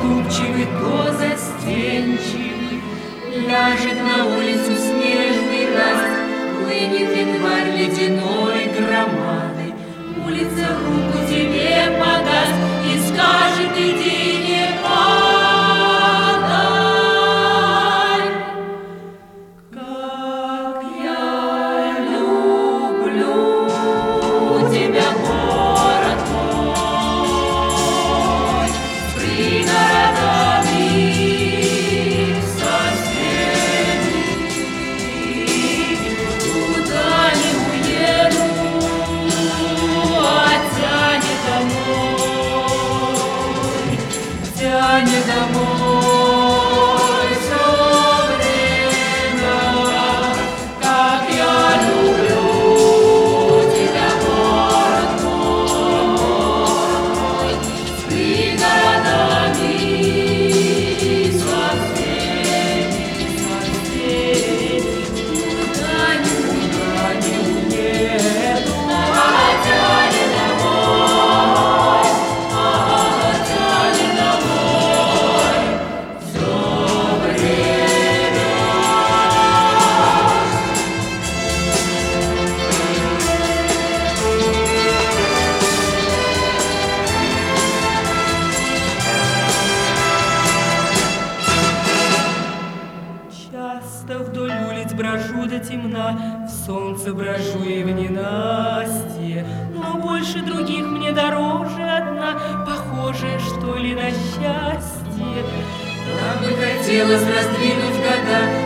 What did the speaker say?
уступчивый, то застенчивый. Ляжет на улицу снежный раст, хлынет январь ледяной громадой. Улица руку тебе подаст и скажет: иди, не падай. Как я люблю тебя, город мой, с пригородами соседей. Никуда не уеду, а тянет домой все время. Как я люблю тебя, город мой, с пригородами соседей. Никуда не уеду, а тянет домой, тянет домой все время. Часто вдоль улиц брожу до темна, в солнце брожу и в ненастье, но больше других мне дороже одна, похожая, что ли, на счастье. Как бы хотелось раздвинуть года